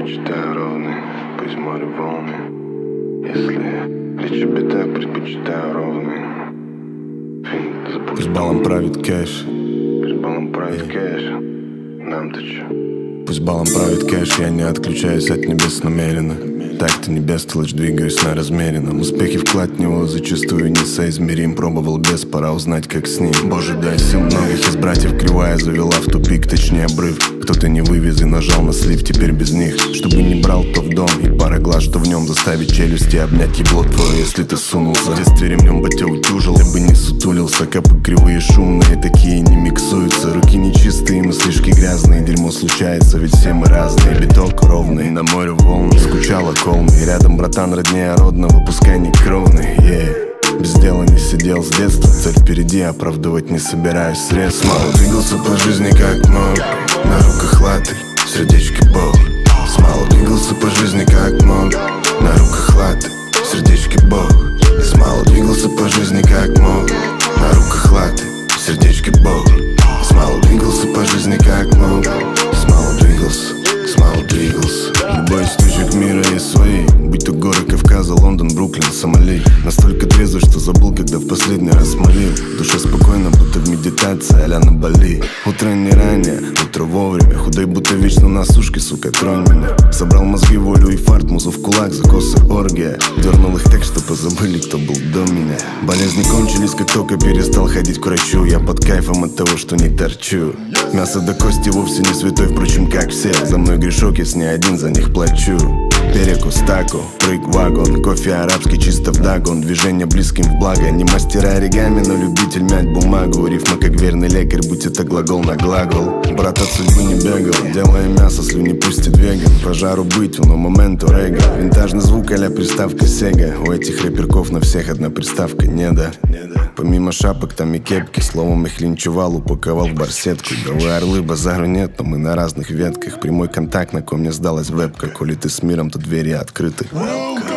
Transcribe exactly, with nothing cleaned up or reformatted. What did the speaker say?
предпочитаю ровный, пусть море волны. Если речь беда, предпочитаю ровный. Пусть балом правит кэш. Пусть балом правит кэш. Нам-то чё? Пусть балом правит кэш, я не отключаюсь от небес намеренно. Так-то небес, лишь двигаюсь на размеренном. Успехи вклад в него зачастую несоизмерим. Пробовал без, пора узнать, как с ним. Боже, дай сил. Многих из братьев кривая завела в тупик, точнее обрыв. Кто-то не вывез и нажал на слив, теперь без них. Чтобы не брал, то в дом, и пара глаз, что в нем заставить челюсти обнять ебло твое, если ты сунулся. В детстве ремнем батя утюжил, я бы не сутулился. Капы кривые шумные, такие не миксуются. Руки нечистые, мыслишки грязные, дерьмо случается, ведь все мы разные. Биток ровный, на море волны, скучала колмы. Рядом братан роднее родного, пускай не кровный, yeah. Без дела не сидел с детства, цель впереди, оправдывать не собираюсь средств. Мало двигался по жизни как мог, на руках латы, в сердечке Бог. Смало двигался по жизни как мог, на руках латы, в сердечке Бог. Смало двигался по жизни как мог, на руках латы, в сердечке Бог. Смало двигался по жизни как мог, смало двигался, смало двигался. Любой из точек мира есть свои, будь то горы Кавказа, Лондон, Бруклин, Сомали. Настолько трезвый, что забыл, когда в последний раз молил. Душа спокойна, будто в медитации, а-ля на Бали. Утро не ранее, утро вовремя. Худой, будто вечно на сушке, сука, тронь меня. Собрал мозги, волю и фарт, музу в кулак, закосы оргия. Дернул их так, что позабыли, кто был до меня. Болезни кончились, как только перестал ходить к врачу. Я под кайфом от того, что не торчу. Мясо до кости вовсе не святой, впрочем, как все. За мной грешок, если не один за них плачу. Перекус, тако, прыг, вагон. Кофе арабский чисто вдогон. Движение близким в благо. Не мастера оригами, но любитель мять бумагу. Рифма как верный лекарь, будь это глагол на глагол. Брат от судьбы не бегал, делая мясо, слюни пустит веган. Пожару быть, но моменту рега. Винтажный звук а-ля приставка Сега. У этих рэперков на всех одна приставка не да. Помимо шапок там и кепки, словом их линчевал, упаковал в барсетку. Да вы орлы, базару нет, но мы на разных ветках. Прямой контакт, на ком мне сдалась вебка. Коли ты с миром, то двери открыты.